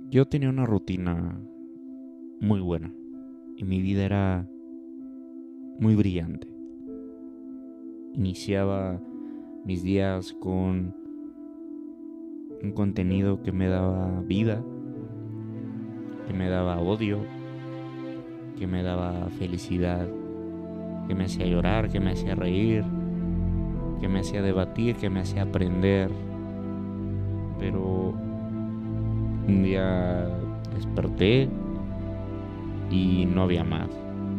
Yo tenía una rutina muy buena y mi vida era muy brillante. Iniciaba mis días con un contenido que me daba vida, que me daba odio, que me daba felicidad, que me hacía llorar, que me hacía reír, que me hacía debatir, que me hacía aprender. Pero un día desperté y no había más.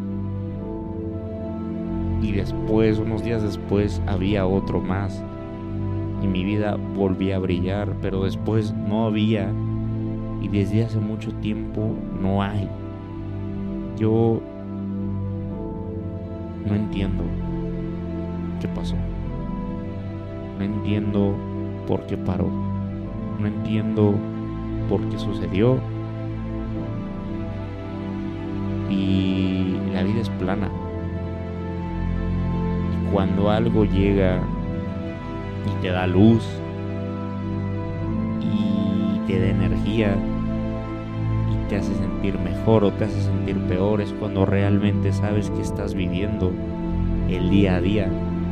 Y después, unos días después, había otro más. Y mi vida volvía a brillar, pero después no había. Y desde hace mucho tiempo no hay. Yo no entiendo qué pasó. No entiendo por qué paró. No entiendo por qué sucedió. Y la vida es plana. Y cuando algo llega y te da luz y te da energía y te hace sentir mejor o te hace sentir peor, es cuando realmente sabes que estás viviendo el día a día.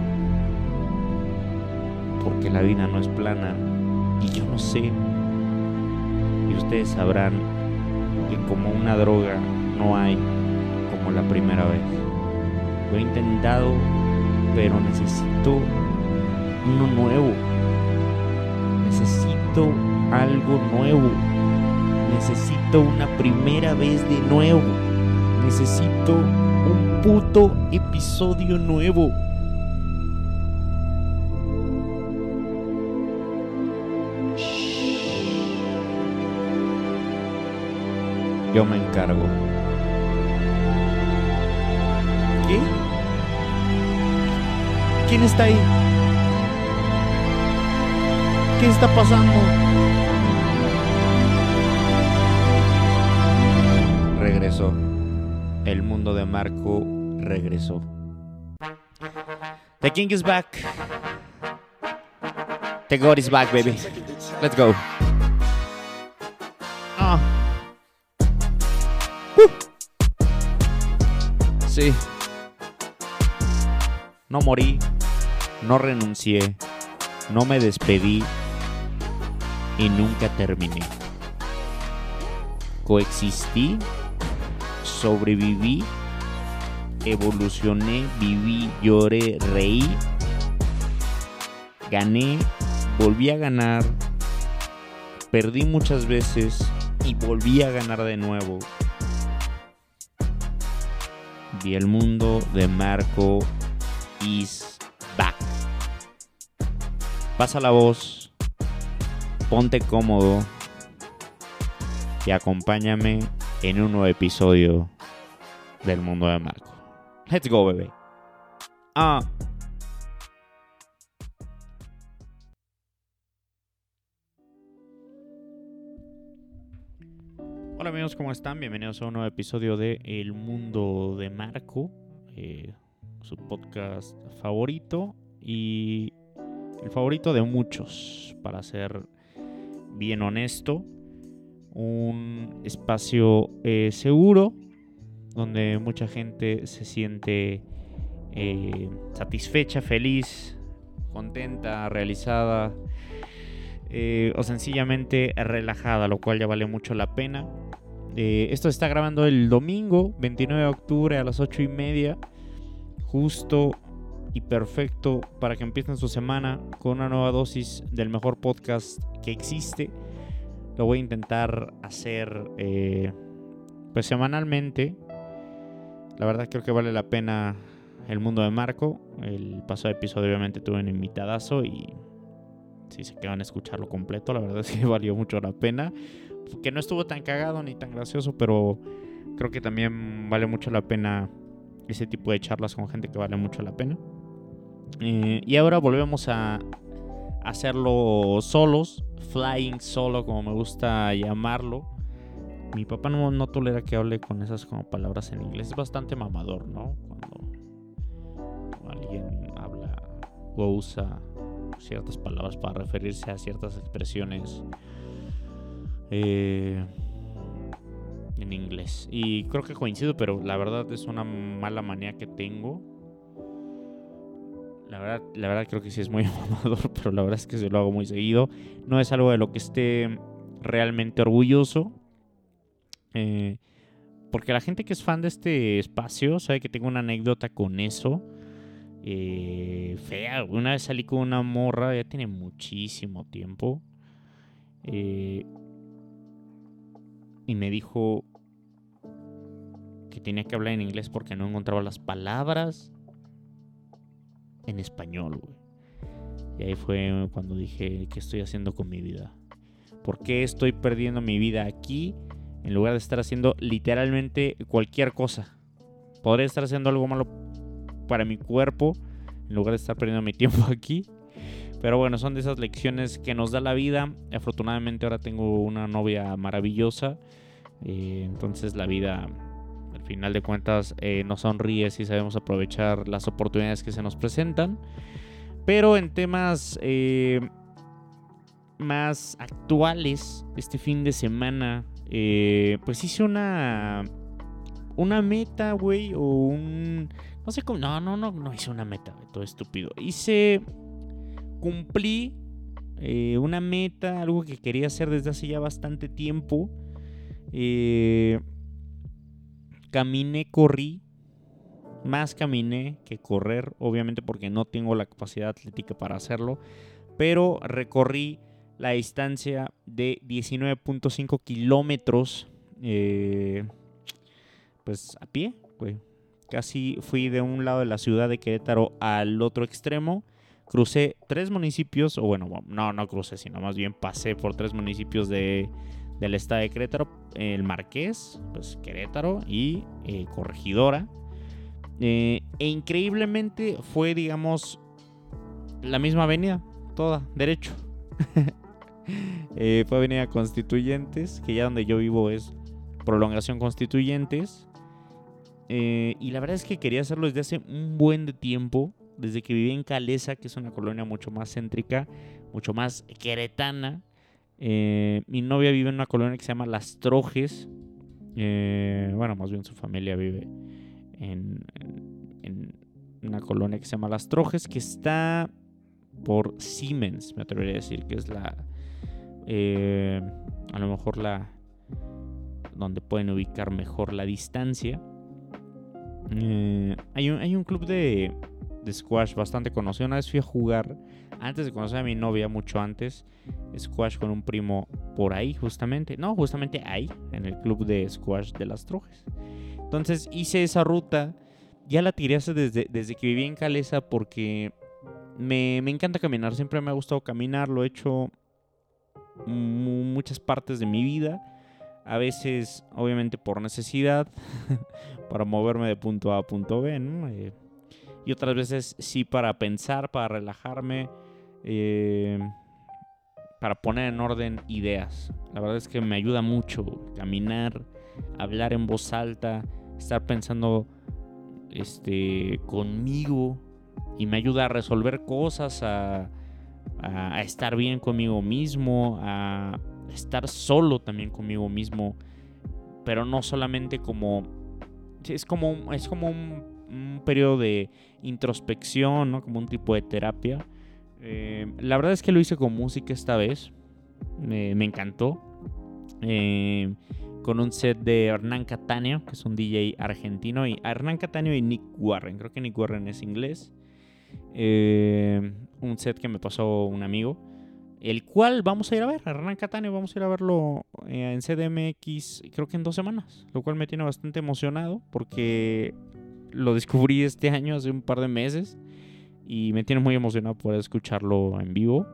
Porque la vida no es plana y yo no sé, y ustedes sabrán que como una droga no hay como la primera vez. Lo he intentado, pero necesito uno nuevo. Necesito algo nuevo. Necesito una primera vez de nuevo. Necesito un puto episodio nuevo. Yo me encargo. ¿Qué? ¿Quién está ahí? ¿Qué está pasando? Regresó. El mundo de Marco regresó. The king is back. The God is back, baby. Let's go. Sí. No morí, no renuncié, no me despedí y nunca terminé. Coexistí, sobreviví, evolucioné, viví, lloré, reí, gané, volví a ganar, perdí muchas veces y volví a ganar de nuevo. Y el mundo de Marco is back. Pasa la voz, ponte cómodo y acompáñame en un nuevo episodio del mundo de Marco. Let's go, bebé. Hola amigos, ¿cómo están? Bienvenidos a un nuevo episodio de El Mundo de Marco, su podcast favorito y el favorito de muchos, para ser bien honesto. Un espacio seguro donde mucha gente se siente satisfecha, feliz, contenta, realizada o sencillamente relajada, lo cual ya vale mucho la pena. Esto se está grabando el domingo 29 de octubre a las 8:30, justo y perfecto para que empiecen su semana con una nueva dosis del mejor podcast que existe. Lo voy a intentar hacer pues semanalmente. La verdad creo que vale la pena el mundo de Marco. El pasado episodio obviamente tuve un invitadazo y si se quedan a escucharlo completo, la verdad es que valió mucho la pena. Que no estuvo tan cagado ni tan gracioso, pero creo que también vale mucho la pena ese tipo de charlas con gente que vale mucho la pena. Y ahora volvemos a hacerlo solos, flying solo, como me gusta llamarlo. Mi papá no tolera que hable con esas como palabras en inglés. Es bastante mamador, ¿no? Cuando alguien habla o usa ciertas palabras para referirse a ciertas expresiones en inglés. Y creo que coincido, pero la verdad es una mala manía que tengo. La verdad creo que sí es muy mamador, pero la verdad es que se lo hago muy seguido. No es algo de lo que esté realmente orgulloso. Porque la gente que es fan de este espacio sabe que tengo una anécdota con eso. Fea. Una vez salí con una morra, ya tiene muchísimo tiempo. Y me dijo que tenía que hablar en inglés porque no encontraba las palabras en español, güey. Y ahí fue cuando dije, ¿qué estoy haciendo con mi vida? ¿Por qué estoy perdiendo mi vida aquí en lugar de estar haciendo literalmente cualquier cosa? Podría estar haciendo algo malo para mi cuerpo en lugar de estar perdiendo mi tiempo aquí. Pero bueno, son de esas lecciones que nos da la vida. Afortunadamente ahora tengo una novia maravillosa. Entonces la vida, al final de cuentas, nos sonríe si sabemos aprovechar las oportunidades que se nos presentan. Pero en temas más actuales, este fin de semana, pues hice una meta, güey, o un... No sé cómo... No hice una meta, güey, todo estúpido. Cumplí una meta, algo que quería hacer desde hace ya bastante tiempo. Corrí. Más caminé que correr, obviamente porque no tengo la capacidad atlética para hacerlo. Pero recorrí la distancia de 19.5 kilómetros. Pues a pie, güey. Casi fui de un lado de la ciudad de Querétaro al otro extremo. Crucé 3 municipios, o bueno, no crucé, sino más bien pasé por 3 municipios del estado de Querétaro. El Marqués, pues Querétaro y Corregidora. E increíblemente fue, digamos, la misma avenida, toda, derecho. Fue avenida Constituyentes, que ya donde yo vivo es Prolongación Constituyentes. Y la verdad es que quería hacerlo desde hace un buen de tiempo, desde que viví en Calesa, que es una colonia mucho más céntrica, mucho más queretana. Mi novia vive en una colonia que se llama Las Trojes. Bueno, más bien su familia vive en una colonia que se llama Las Trojes, que está por Siemens, me atrevería a decir, que es la a lo mejor la donde pueden ubicar mejor la distancia. Hay un club de squash bastante conocido. Una vez fui a jugar, antes de conocer a mi novia, mucho antes, squash con un primo por ahí, justamente ahí, en el club de squash de Las Trojes. Entonces hice esa ruta. Ya la tiré desde que viví en Calesa porque me encanta caminar. Siempre me ha gustado caminar. Lo he hecho muchas partes de mi vida. A veces, obviamente, por necesidad, para moverme de punto A a punto B, ¿no? Y otras veces sí para pensar, para relajarme, para poner en orden ideas. La verdad es que me ayuda mucho caminar, hablar en voz alta, estar pensando conmigo, y me ayuda a resolver cosas, a estar bien conmigo mismo, a estar solo también conmigo mismo, pero no solamente como... Es como un periodo de introspección, ¿no? Como un tipo de terapia. La verdad es que lo hice con música esta vez. Me encantó. Con un set de Hernán Cataño, que es un DJ argentino, y Hernán Cataño y Nick Warren. Creo que Nick Warren es inglés. Un set que me pasó un amigo, el cual vamos a ir a ver. Hernán Cataño, vamos a ir a verlo en CDMX, creo que en 2 semanas, lo cual me tiene bastante emocionado porque lo descubrí este año, hace un par de meses, y me tiene muy emocionado poder escucharlo en vivo.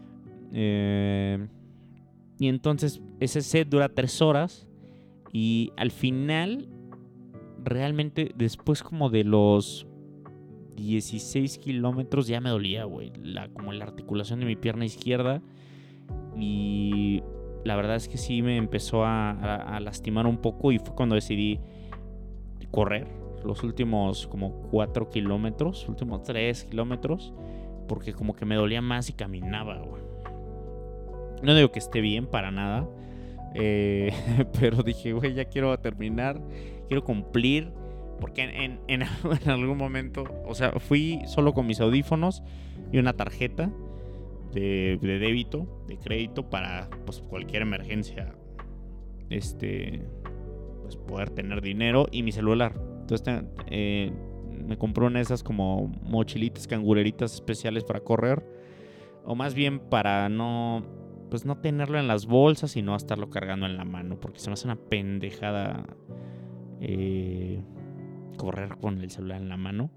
Y entonces ese set dura 3 horas, y al final, realmente después como de los 16 kilómetros ya me dolía, güey, como la articulación de mi pierna izquierda, y la verdad es que sí me empezó a lastimar un poco, y fue cuando decidí correr los últimos como 4 kilómetros, últimos 3 kilómetros, porque como que me dolía más y caminaba, güey. No digo que esté bien para nada, Pero dije, güey, ya quiero terminar, quiero cumplir. Porque en algún momento, o sea, fui solo con mis audífonos y una tarjeta de débito, de crédito, para pues cualquier emergencia, pues poder tener dinero, y mi celular. Entonces me compré una de esas como mochilitas cangureritas especiales para correr, o más bien para no tenerlo en las bolsas y no estarlo cargando en la mano, porque se me hace una pendejada correr con el celular en la mano.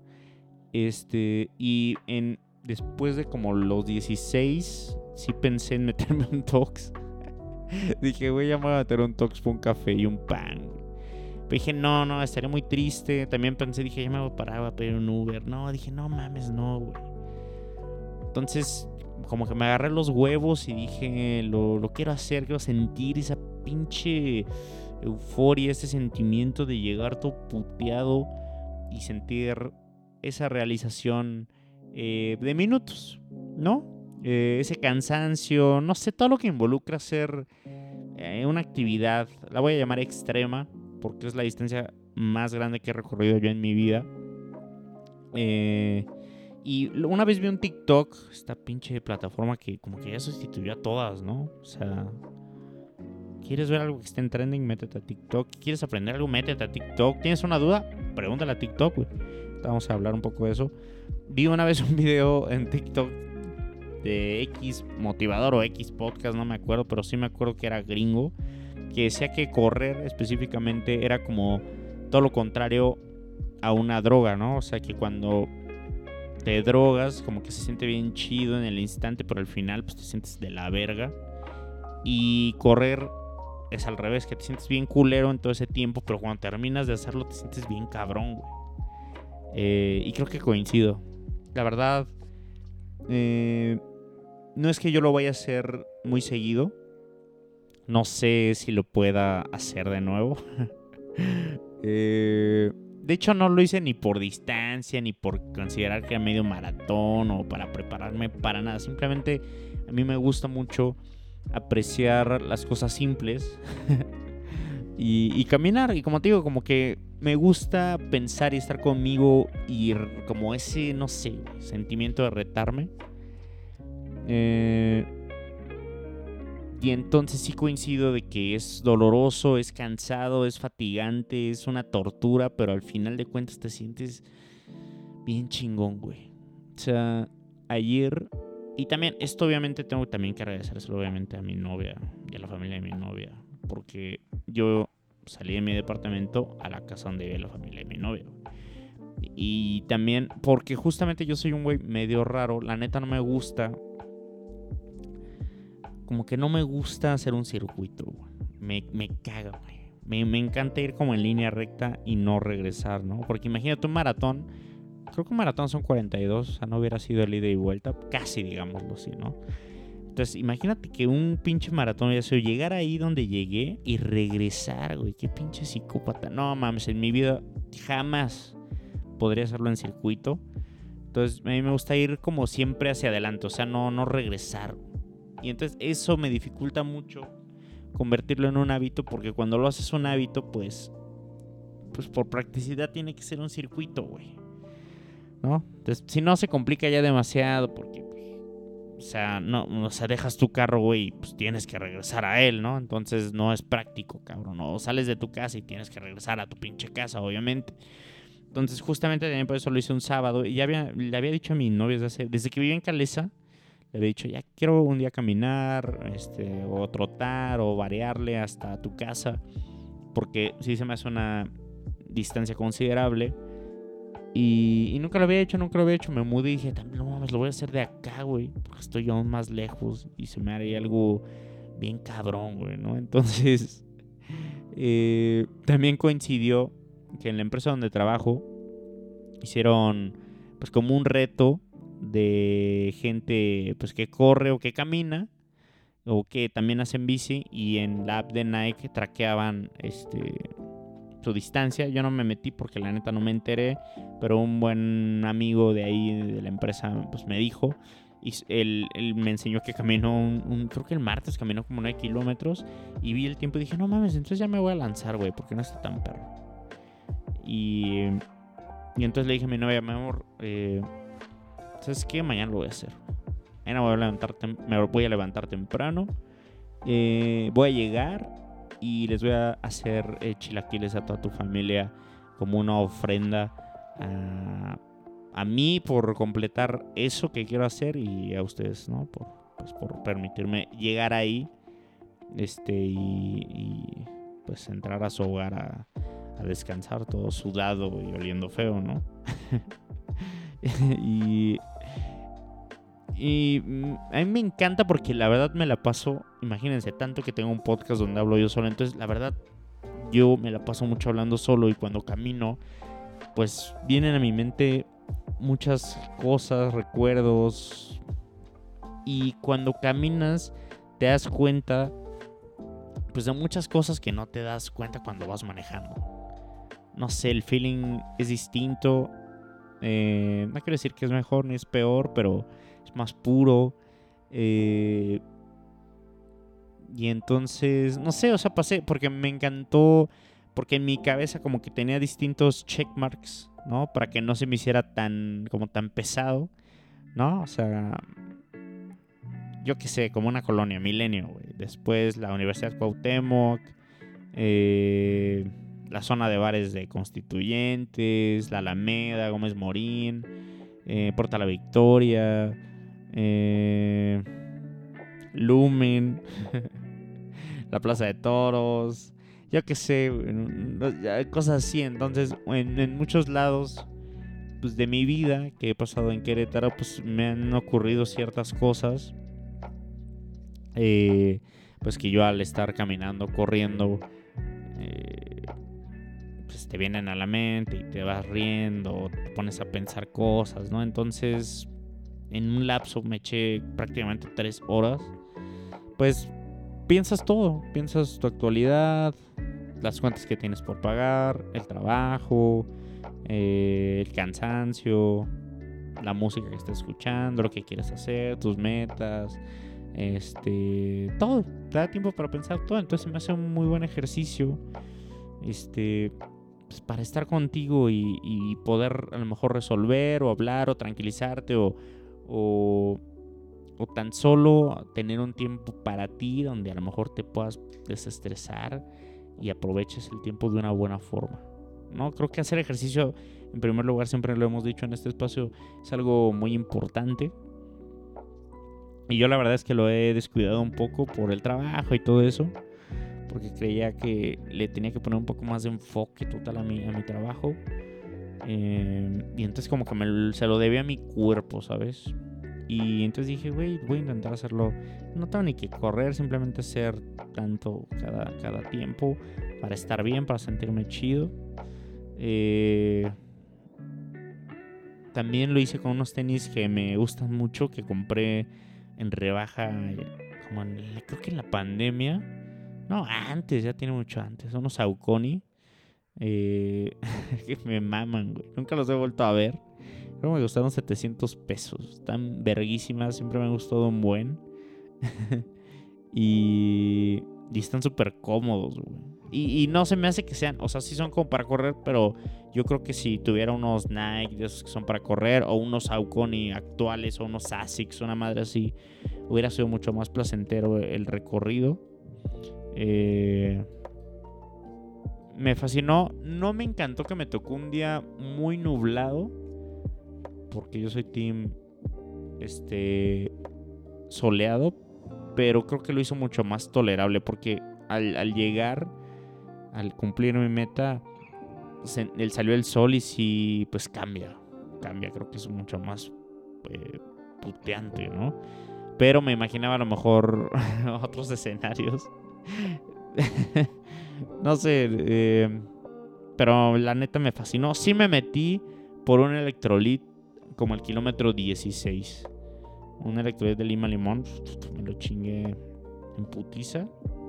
Y después de como los 16, sí pensé en meterme un Tox. Dije, güey, ya me voy a meter un Tox por un café y un pan. Pero dije, no, estaría muy triste. También pensé, dije, ya me voy a parar, voy a pedir un Uber. No, dije, no mames, no, güey. Entonces, como que me agarré los huevos y dije, lo quiero hacer, quiero sentir esa pinche euforia, ese sentimiento de llegar todo puteado y sentir esa realización de minutos, ¿no? Ese cansancio, no sé, todo lo que involucra hacer una actividad, la voy a llamar extrema, porque es la distancia más grande que he recorrido yo en mi vida. Y una vez vi un TikTok, esta pinche plataforma que como que ya sustituyó a todas, ¿no? O sea, ¿quieres ver algo que esté en trending? Métete a TikTok. ¿Quieres aprender algo? Métete a TikTok. ¿Tienes una duda? Pregúntale a TikTok, güey. Vamos a hablar un poco de eso. Vi una vez un video en TikTok de X motivador o X podcast, no me acuerdo, pero sí me acuerdo que era gringo, que decía que correr específicamente era como todo lo contrario a una droga, ¿no? O sea, que cuando te drogas, como que se siente bien chido en el instante, pero al final pues te sientes de la verga. Y correr es al revés, que te sientes bien culero en todo ese tiempo, pero cuando terminas de hacerlo te sientes bien cabrón, güey. Y creo que coincido. La verdad, no es que yo lo vaya a hacer muy seguido. No sé si lo pueda hacer de nuevo. De hecho, no lo hice ni por distancia, ni por considerar que era medio maratón o para prepararme para nada. Simplemente a mí me gusta mucho apreciar las cosas simples y caminar. Y como te digo, como que me gusta pensar y estar conmigo y como ese, no sé, sentimiento de retarme. Y entonces sí coincido de que es doloroso, es cansado, es fatigante, es una tortura, pero al final de cuentas te sientes bien chingón, güey. O sea, ayer... Y también, esto obviamente tengo también que agradecérselo obviamente a mi novia y a la familia de mi novia, porque yo salí de mi departamento a la casa donde vive la familia de mi novia. Y también porque justamente yo soy un güey medio raro, la neta no me gusta... Como que no me gusta hacer un circuito, güey. Me caga, güey. Me encanta ir como en línea recta y no regresar, ¿no? Porque imagínate un maratón. Creo que un maratón son 42, o sea, no hubiera sido el ida y vuelta. Casi, digámoslo así, ¿no? Entonces, imagínate que un pinche maratón, ya sea llegar ahí donde llegué y regresar, güey. Qué pinche psicópata. No mames, en mi vida jamás podría hacerlo en circuito. Entonces, a mí me gusta ir como siempre hacia adelante, o sea, no regresar. Y entonces eso me dificulta mucho convertirlo en un hábito, porque cuando lo haces un hábito, pues por practicidad tiene que ser un circuito, güey, ¿no? Entonces, si no, se complica ya demasiado, porque, o sea, dejas tu carro, güey, pues tienes que regresar a él, ¿no? Entonces no es práctico, cabrón. O sales de tu casa y tienes que regresar a tu pinche casa, obviamente. Entonces, justamente también por eso lo hice un sábado. Y le había dicho a mi novia desde que vivía en Calesa. Le había dicho, ya quiero un día caminar, o trotar, o variarle hasta tu casa, porque sí se me hace una distancia considerable. Y nunca lo había hecho. Me mudé y dije, también no mames, lo voy a hacer de acá, güey, porque estoy aún más lejos y se me haría algo bien cabrón, güey, ¿no? Entonces, también coincidió que en la empresa donde trabajo hicieron, pues, como un reto de gente, pues, que corre o que camina o que también hacen bici, y en la app de Nike traqueaban su distancia. Yo no me metí porque la neta no me enteré, pero un buen amigo de ahí de la empresa pues me dijo, Y él me enseñó que caminó creo que el martes caminó como 9 kilómetros. Y vi el tiempo y dije, no mames, entonces ya me voy a lanzar, güey, porque no está tan perro. Y entonces le dije a mi novia, mi amor, ¿sabes qué? Mañana lo voy a hacer. Mañana me voy a levantar temprano. Voy a llegar y les voy a hacer chilaquiles a toda tu familia como una ofrenda a mí por completar eso que quiero hacer y a ustedes, ¿no? Por permitirme llegar ahí y pues entrar a su hogar a descansar todo sudado y oliendo feo, ¿no? y a mí me encanta porque la verdad me la paso, imagínense, tanto que tengo un podcast donde hablo yo solo, entonces la verdad yo me la paso mucho hablando solo y cuando camino pues vienen a mi mente muchas cosas, recuerdos, y cuando caminas te das cuenta pues de muchas cosas que no te das cuenta cuando vas manejando. No sé, el feeling es distinto. No quiero decir que es mejor ni es peor, pero es más puro. Y entonces, no sé, o sea, pasé porque me encantó, porque en mi cabeza como que tenía distintos checkmarks, ¿no? Para que no se me hiciera tan pesado, ¿no? O sea, yo qué sé, como una colonia, Milenio, güey. Después la Universidad Cuauhtémoc, la zona de bares de Constituyentes, la Alameda, Gómez Morín, Puerta La Victoria, Lumen, la Plaza de Toros, yo qué sé, cosas así. Entonces, en muchos lados pues, de mi vida que he pasado en Querétaro, pues me han ocurrido ciertas cosas. Pues que yo al estar caminando, corriendo, pues te vienen a la mente y te vas riendo, te pones a pensar cosas, ¿no? Entonces, en un lapso me eché prácticamente 3 horas. Pues piensas todo, piensas tu actualidad, las cuentas que tienes por pagar, el trabajo, el cansancio, la música que estás escuchando, lo que quieres hacer, tus metas, todo, te da tiempo para pensar todo. Entonces me hace un muy buen ejercicio pues para estar contigo y poder a lo mejor resolver o hablar o tranquilizarte o tan solo tener un tiempo para ti donde a lo mejor te puedas desestresar y aproveches el tiempo de una buena forma, ¿no? Creo que hacer ejercicio, en primer lugar, siempre lo hemos dicho en este espacio, es algo muy importante. Y yo la verdad es que lo he descuidado un poco por el trabajo y todo eso, porque creía que le tenía que poner un poco más de enfoque total a mi trabajo. Y entonces como que se lo debía a mi cuerpo, ¿sabes? Y entonces dije, güey, voy a intentar hacerlo. No tengo ni que correr, simplemente hacer tanto cada tiempo para estar bien, para sentirme chido. También lo hice con unos tenis que me gustan mucho, que compré en rebaja, como creo que en la pandemia. No, antes, ya tiene mucho antes. Unos Saucony. Que me maman, güey. Nunca los he vuelto a ver. Creo que me costaron 700 pesos. Están verguísimas. Siempre me han gustado un buen. y están súper cómodos, güey. Y no se me hace que sean, o sea, sí son como para correr, pero yo creo que si tuviera unos Nike de esos que son para correr, o unos Saucony actuales, o unos Asics, una madre así, hubiera sido mucho más placentero el recorrido. Me fascinó. No me encantó que me tocó un día muy nublado, porque yo soy team soleado, pero creo que lo hizo mucho más tolerable, porque al llegar, al cumplir mi meta, salió el sol y sí, pues cambia, creo que es mucho más puteante, ¿no? Pero me imaginaba a lo mejor otros escenarios. No sé, pero la neta me fascinó. Sí me metí por un electrolit como el kilómetro 16. Un electrolit de Lima Limón. Me lo chingué en putiza.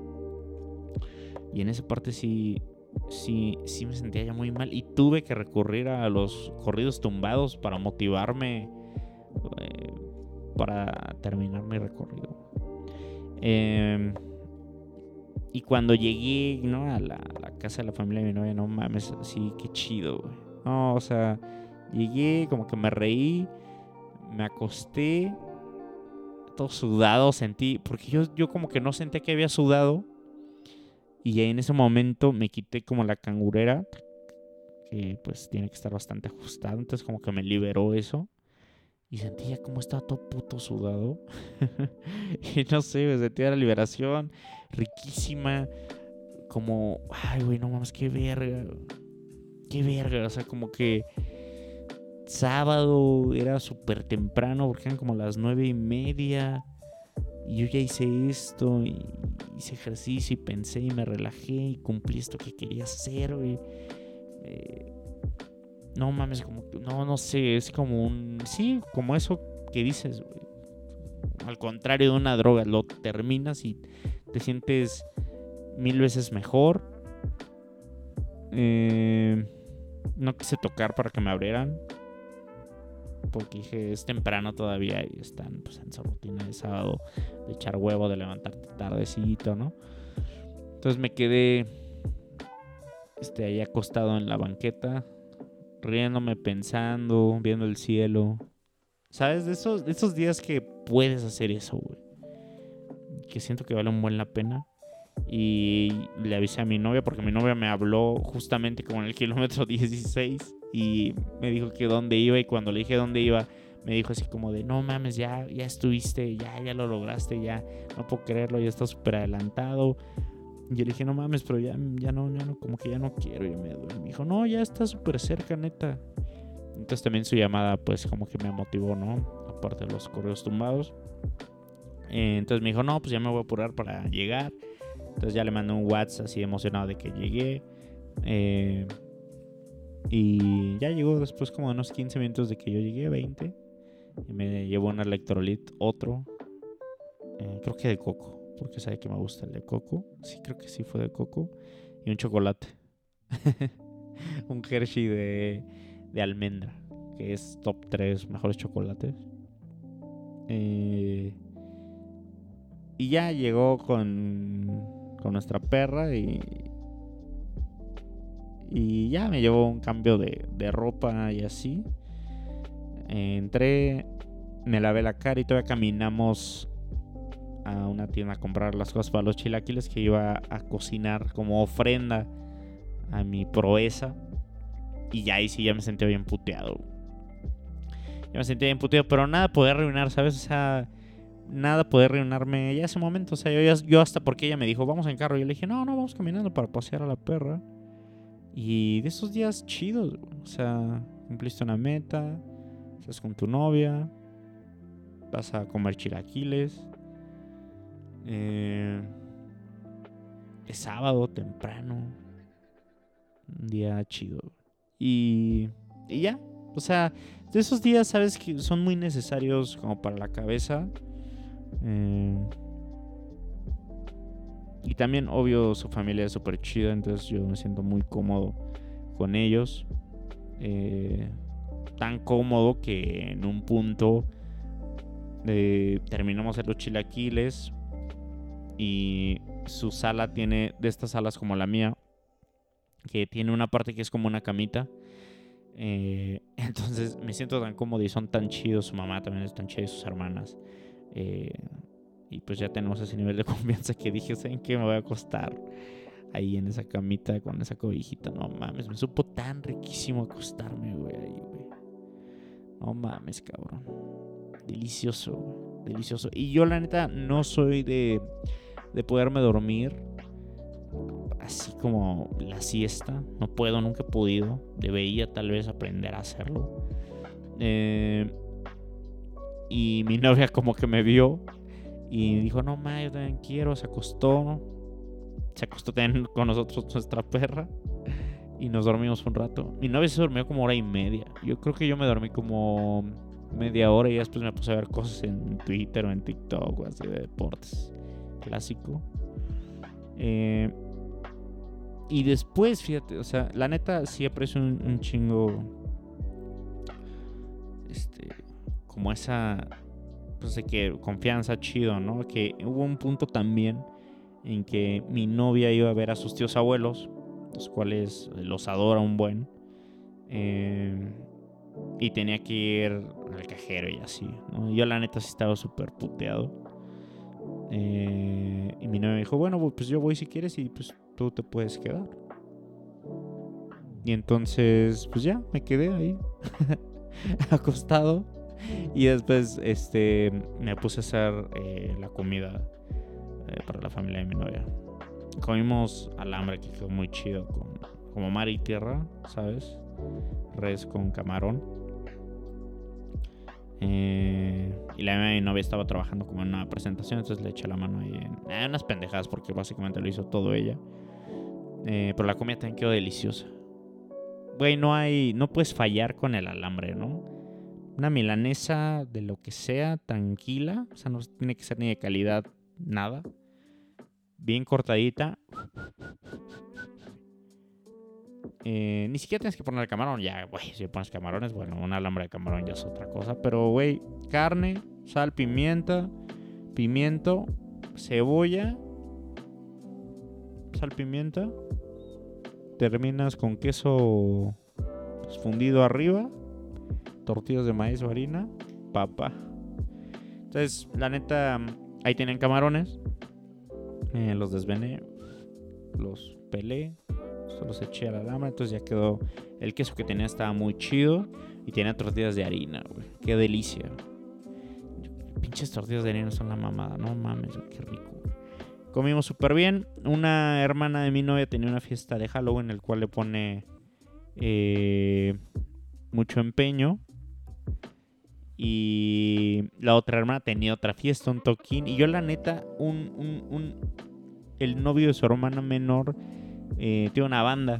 Y en esa parte sí me sentía ya muy mal. Y tuve que recurrir a los corridos tumbados para motivarme. para terminar mi recorrido. Y cuando llegué, ¿no? a la casa de la familia de mi novia, no mames, así, qué chido, güey. No, o sea, llegué, como que me reí, me acosté, todo sudado, sentí, porque yo como que no sentía que había sudado. Y en ese momento me quité como la cangurera, que pues tiene que estar bastante ajustada, entonces como que me liberó eso. Y sentía como estaba todo puto sudado. Y no sé, me sentía la liberación riquísima. Como, ay, güey, no mames, qué verga. Qué verga, o sea, como que sábado era súper temprano, porque eran como las 9:30. Y yo ya hice esto, y hice ejercicio, y pensé, y me relajé, y cumplí esto que quería hacer, güey. No mames, como, no sé, es como sí, como eso que dices, güey. Al contrario de una droga, lo terminas y te sientes 1000 veces mejor. No quise tocar para que me abrieran, porque dije, es temprano todavía y están pues en su rutina de sábado, de echar huevo, de levantarte tardecito, ¿no? Entonces me quedé ahí acostado en la banqueta, riéndome, pensando, viendo el cielo. ¿Sabes? De esos días que puedes hacer eso, güey. Que siento que vale un buen la pena. Y le avisé a mi novia, porque mi novia me habló justamente como en el kilómetro 16 y me dijo que dónde iba. Y cuando le dije dónde iba, me dijo así como de, no mames, ya estuviste, ya lo lograste, ya no puedo creerlo, ya estás súper adelantado. Y yo le dije, no mames, pero ya no, como que ya no quiero, ya me duele. Me dijo, no, ya está súper cerca, neta. Entonces también su llamada pues como que me motivó, ¿no? Aparte de los correos tumbados. Entonces me dijo, no, pues ya me voy a apurar para llegar. Entonces ya le mandé un WhatsApp así emocionado de que llegué. Y ya llegó después como de unos 15 minutos de que yo llegué, 20. Y me llevó un electrolit, otro. Creo que de coco, porque sabe que me gusta el de coco. Sí, creo que sí fue de coco. Y un chocolate. Un Hershey de almendra, que es top 3 mejores chocolates. Y ya llegó con nuestra perra y ya me llevó un cambio de ropa y así. Entré, me lavé la cara y todavía caminamos a una tienda a comprar las cosas para los chilaquiles que iba a cocinar como ofrenda a mi proeza. Y ya ahí sí ya me sentía bien puteado. Pero nada podía arruinar, ¿sabes? O sea, nada podía arruinarme ya ese momento. O sea, yo hasta porque ella me dijo, vamos en carro. Yo le dije, no, vamos caminando para pasear a la perra. Y de esos días chidos, o sea, cumpliste una meta, estás con tu novia, vas a comer chilaquiles. Es sábado temprano, un día chido. Y ya, o sea, de esos días, sabes que son muy necesarios como para la cabeza. Y también, obvio, su familia es súper chida, entonces yo me siento muy cómodo con ellos. Tan cómodo que en un punto terminamos en los chilaquiles y su sala tiene de estas salas como la mía, que tiene una parte que es como una camita. Entonces me siento tan cómodo y son tan chidos. Su mamá también es tan chida y sus hermanas. Y pues ya tenemos ese nivel de confianza que dije, ¿saben qué? Me voy a acostar ahí en esa camita con esa cobijita. No mames, me supo tan riquísimo acostarme, güey, ahí, güey. No mames, cabrón. Delicioso, güey. Delicioso. Y yo la neta no soy de poderme dormir así como la siesta. No puedo, nunca he podido. Debería tal vez aprender a hacerlo. Y mi novia como que me vio y dijo, no ma, yo también quiero. Se acostó también con nosotros nuestra perra y nos dormimos un rato. Mi novia se durmió como 1:30. Yo creo que yo me dormí como media hora y después me puse a ver cosas en Twitter o en TikTok o así de deportes. Clásico. Y después, fíjate, o sea, la neta sí aprecio un chingo como esa pues de que confianza, chido, ¿no? Que hubo un punto también en que mi novia iba a ver a sus tíos abuelos, los cuales los adora un buen, y tenía que ir al cajero y así, ¿no? Yo la neta sí estaba súper puteado. Y mi novia me dijo, bueno, pues yo voy si quieres y pues tú te puedes quedar. Y entonces, pues ya, me quedé ahí, acostado. Y después, me puse a hacer la comida para la familia de mi novia. Comimos alambre, que quedó muy chido, como mar y tierra, ¿sabes? Res con camarón. Y la de mi novia estaba trabajando como en una presentación, entonces le eché la mano ahí en unas pendejadas, porque básicamente lo hizo todo ella. Pero la comida también quedó deliciosa. Güey, no puedes fallar con el alambre, ¿no? Una milanesa de lo que sea, tranquila, o sea, no tiene que ser ni de calidad, nada. Bien cortadita. Ni siquiera tienes que poner el camarón. Ya, güey, si pones camarones, bueno, un alambre de camarón ya es otra cosa. Pero, güey, carne, sal, pimiento, cebolla, sal, pimienta. Terminas con queso pues, fundido arriba, tortillas de maíz o harina, papa. Entonces, la neta, ahí tienen camarones. Los desvené, los pelé, solo se eché al alambre. Entonces ya quedó. El queso que tenía estaba muy chido y tenía tortillas de harina, güey. Qué delicia. Pinches tortillas de harina son la mamada, no mames, qué rico. Comimos súper bien. Una hermana de mi novia tenía una fiesta de Halloween, el cual le pone mucho empeño. Y la otra hermana tenía otra fiesta, un toquín. Y yo, la neta, el novio de su hermana menor tiene una banda.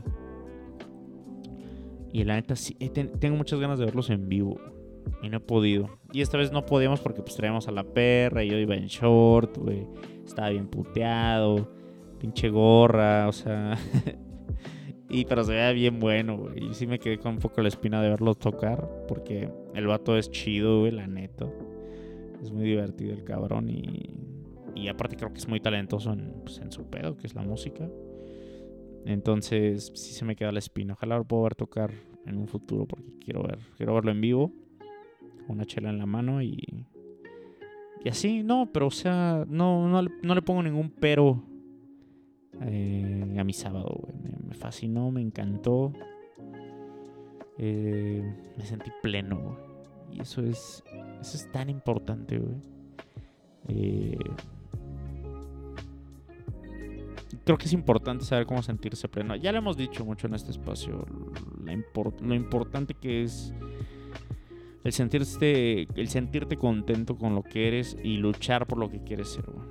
Y la neta, sí, tengo muchas ganas de verlos en vivo. Y no he podido. Y esta vez no podíamos porque pues traíamos a la perra. Y yo iba en short, güey. Estaba bien puteado. Pinche gorra, o sea. Pero se veía bien bueno, güey. Y sí me quedé con un poco la espina de verlo tocar. Porque el vato es chido, güey, la neta. Es muy divertido el cabrón. Y aparte creo que es muy talentoso en su pedo, que es la música. Entonces sí se me queda la espina. Ojalá lo pueda ver tocar en un futuro, porque quiero verlo en vivo. Una chela en la mano y así, no, pero o sea, no le pongo ningún pero a mi sábado, güey. Me fascinó, me encantó. Me sentí pleno, güey. Y eso es tan importante, güey. Creo que es importante saber cómo sentirse pleno. Ya lo hemos dicho mucho en este espacio. Lo importante que es el sentirte contento con lo que eres y luchar por lo que quieres ser, güey.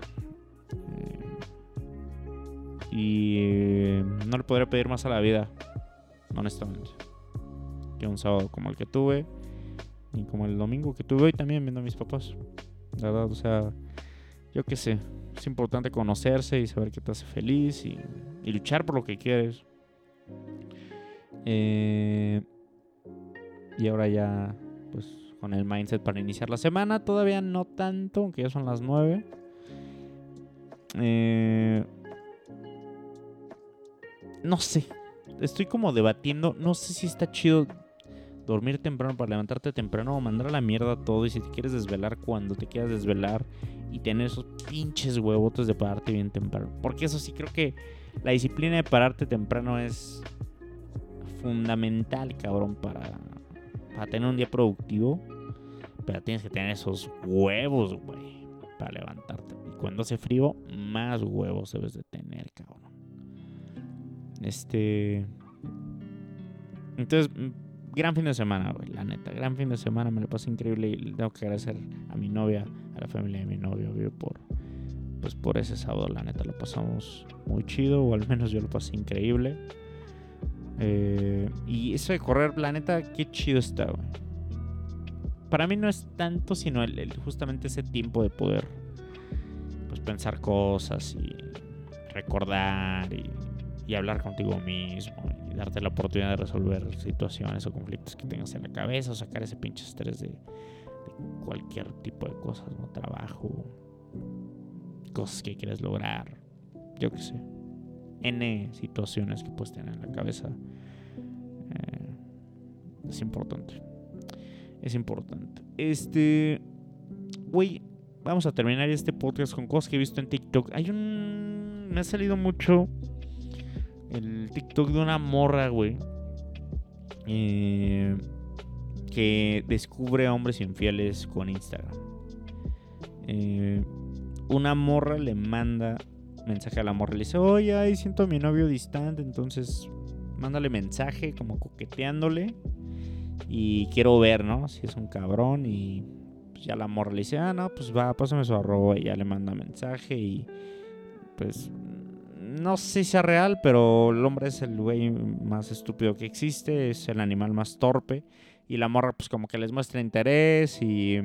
No le podría pedir más a la vida, honestamente, que un sábado como el que tuve y como el domingo que tuve hoy también viendo a mis papás. La verdad, o sea, yo qué sé, es importante conocerse y saber qué te hace feliz y luchar por lo que quieres. Y ahora ya, pues, con el mindset para iniciar la semana. Todavía no tanto, aunque ya son las 9. No sé, estoy como debatiendo. No sé si está chido dormir temprano para levantarte temprano o mandar a la mierda todo. Y si te quieres desvelar cuando te quieras desvelar y tener esos pinches huevotes de pararte bien temprano. Porque eso sí, creo que la disciplina de pararte temprano es fundamental, cabrón, para tener un día productivo. Pero tienes que tener esos huevos, güey, para levantarte. Y cuando hace frío, más huevos debes de tener, cabrón. Entonces, gran fin de semana, güey, la neta. Gran fin de semana, me lo pasé increíble. Y le tengo que agradecer a mi novia, a la familia de mi novio, güey, por ese sábado. La neta, lo pasamos muy chido, o al menos yo lo pasé increíble. Y eso de correr, la neta, qué chido está, güey. Para mí no es tanto, sino justamente ese tiempo de poder, pues, pensar cosas y recordar y hablar contigo mismo y darte la oportunidad de resolver situaciones o conflictos que tengas en la cabeza, o sacar ese pinche estrés de cualquier tipo de cosas, ¿no? Trabajo, cosas que quieres lograr, yo qué sé. N situaciones que puedes tener en la cabeza. Es importante. Es importante. Güey, vamos a terminar este podcast con cosas que he visto en TikTok. Me ha salido mucho el TikTok de una morra, güey, que descubre a hombres infieles con Instagram. Una morra le manda mensaje a la morra. Le dice, oye, ay, siento a mi novio distante. Entonces, mándale mensaje como coqueteándole. Y quiero ver, ¿no? Si es un cabrón. Y pues ya la morra le dice, no, pues va, pásame su arroba. Y ya le manda mensaje. Y pues no sé si sea real, pero el hombre es el güey más estúpido que existe. Es el animal más torpe. Y la morra pues como que les muestra interés. Y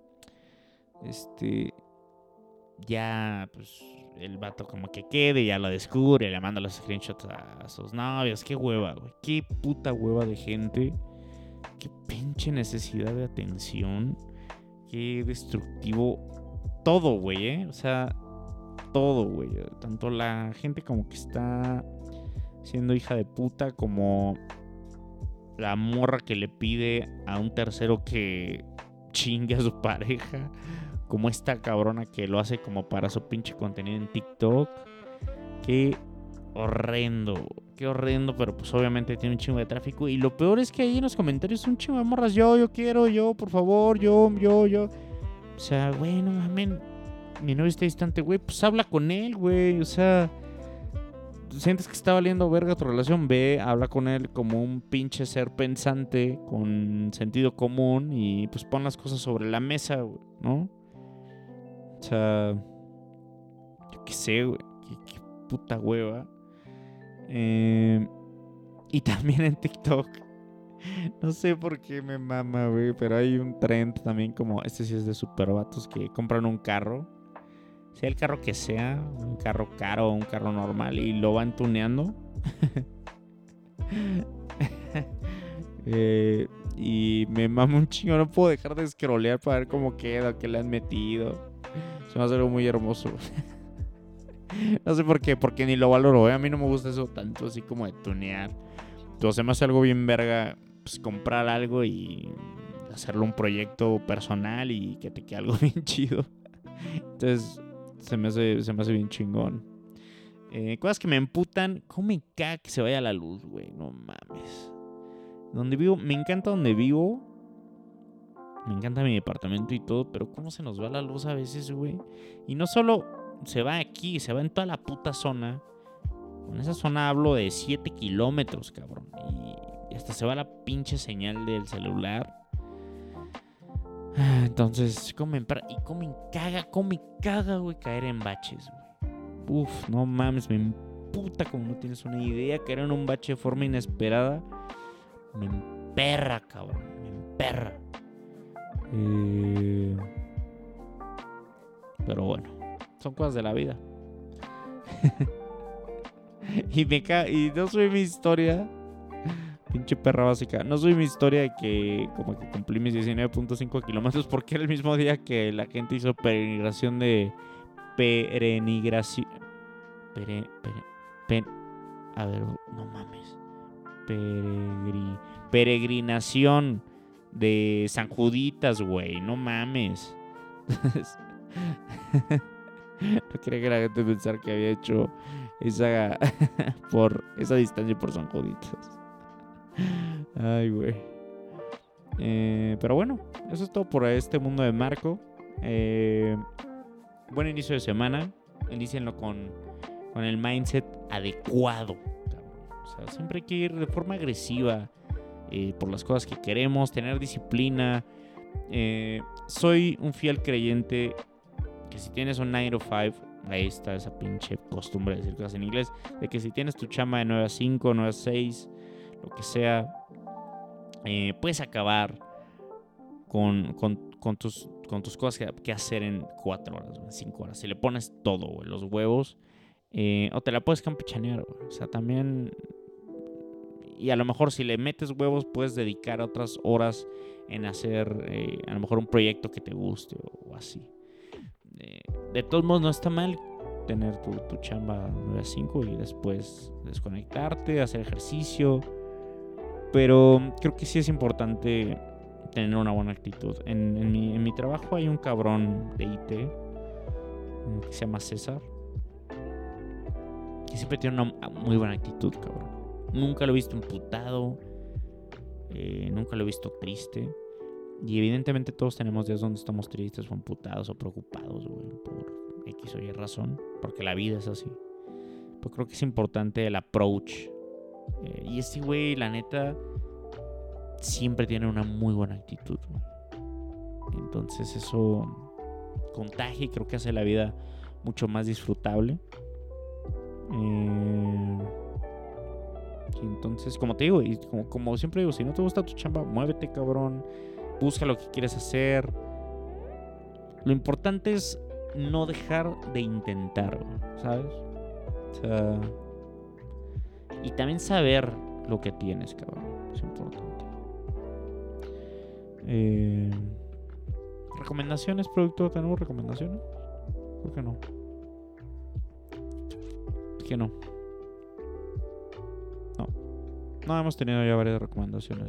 ya pues el vato como que quede, ya lo descubre, le manda los screenshots a sus novios. Qué hueva, güey. Qué puta hueva de gente. Qué pinche necesidad de atención. Qué destructivo. Todo, güey, O sea, todo, güey. Tanto la gente como que está siendo hija de puta, como la morra que le pide a un tercero que chingue a su pareja, como esta cabrona que lo hace como para su pinche contenido en TikTok. Qué horrendo, pero pues obviamente tiene un chingo de tráfico. Y lo peor es que ahí en los comentarios un chingo de morras, yo quiero, por favor, yo. O sea, güey, no mames, mi novio está distante, güey, pues habla con él, güey. O sea, sientes que está valiendo verga tu relación, ve, habla con él como un pinche ser pensante con sentido común y pues pon las cosas sobre la mesa, güey, ¿no? O sea, yo qué sé, güey, qué puta hueva. Y también en TikTok, no sé por qué me mama, güey, pero hay un trend también como, sí es de supervatos que compran un carro, sea el carro que sea, un carro caro o un carro normal, y lo van tuneando. Y me mama un chingo, no puedo dejar de scrollear para ver cómo queda, qué le han metido. Se me hace algo muy hermoso. No sé por qué, porque ni lo valoro, A mí no me gusta eso tanto así como de tunear. Entonces me hace algo bien verga, pues comprar algo y hacerlo un proyecto personal y que te quede algo bien chido. Entonces se me hace bien chingón. Cosas que me emputan. ¿Cómo me caga que se vaya la luz, güey? No mames. Donde vivo, me encanta donde vivo. Me encanta mi departamento y todo, pero cómo se nos va la luz a veces, güey. Y no solo se va aquí, se va en toda la puta zona. En esa zona hablo de 7 kilómetros, cabrón. Y hasta se va la pinche señal del celular. Entonces, cómo me caga, güey, caer en baches, güey. Uf, no mames, me emputa como no tienes una idea. Caer en un bache de forma inesperada me emperra, cabrón. Me emperra. Pero bueno, son cosas de la vida. Y no soy mi historia, pinche perra básica. No soy mi historia de que como que cumplí mis 19.5 kilómetros porque era el mismo día que la gente hizo peregrinación de a ver, no mames. Peregrinación de San Juditas, güey. No mames. No quería que la gente pensara que había hecho esa por esa distancia por San Juditas. Ay, güey. Pero bueno, eso es todo por este mundo de Marco. Buen inicio de semana. Inícienlo con el mindset adecuado. O sea, siempre hay que ir de forma agresiva por las cosas que queremos, tener disciplina. Soy un fiel creyente que si tienes un 9 to 5, ahí está esa pinche costumbre de decir cosas en inglés, de que si tienes tu chamba de 9 a 5, 9 a 6, lo que sea, puedes acabar con tus cosas que hacer en 4 horas, en 5 horas. Si le pones todo, güey, los huevos, o te la puedes campechanear, güey. O sea, también. Y a lo mejor si le metes huevos, puedes dedicar otras horas en hacer a lo mejor un proyecto que te guste o así. De todos modos, no está mal tener tu chamba 9 a 5 y después desconectarte, hacer ejercicio. Pero creo que sí es importante tener una buena actitud. En mi trabajo hay un cabrón de IT que se llama César, que siempre tiene una muy buena actitud, cabrón. Nunca lo he visto emputado, nunca lo he visto triste. Y evidentemente todos tenemos días donde estamos tristes o emputados o preocupados, güey, por X o Y razón, porque la vida es así. Pero creo que es importante el approach. Y este güey, la neta, siempre tiene una muy buena actitud, güey. Entonces eso contagia y creo que hace la vida mucho más disfrutable. Y entonces, como te digo, y como siempre digo, si no te gusta tu chamba, muévete, cabrón. Busca lo que quieres hacer. Lo importante es no dejar de intentar, ¿sabes? O sea, y también saber lo que tienes, cabrón. Es importante. ¿Recomendaciones, productor? ¿Tenemos recomendaciones? ¿Por qué no? ¿Por qué no? No, hemos tenido ya varias recomendaciones.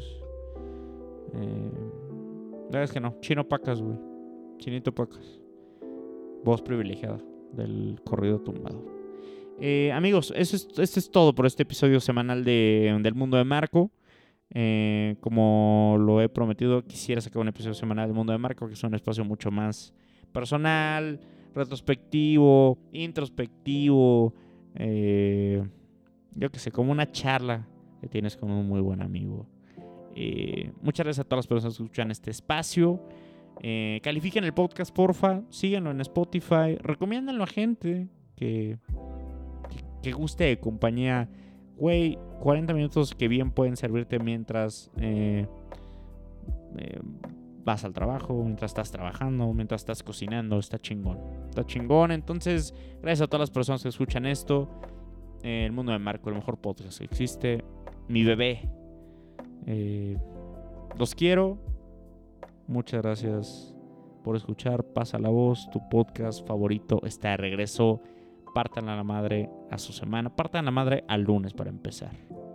La verdad es que no. Chino Pacas, güey. Chinito Pacas. Voz privilegiada del corrido tumbado. Amigos, esto es todo por este episodio semanal del Mundo de Marco. Como lo he prometido, quisiera sacar un episodio semanal del Mundo de Marco, que es un espacio mucho más personal, retrospectivo, introspectivo. Yo que sé, como una charla que tienes con un muy buen amigo. Muchas gracias a todas las personas que escuchan este espacio. Califiquen el podcast, porfa. Síganlo en Spotify. Recomiéndanlo a gente que guste de compañía. Güey, 40 minutos que bien pueden servirte mientras vas al trabajo, mientras estás trabajando, mientras estás cocinando. Está chingón. Está chingón. Entonces, gracias a todas las personas que escuchan esto. El Mundo de Marco, el mejor podcast que existe. Mi bebé. Los quiero. Muchas gracias por escuchar. Pasa la voz. Tu podcast favorito está de regreso. Partan a la madre a su semana. Partan a la madre al lunes para empezar.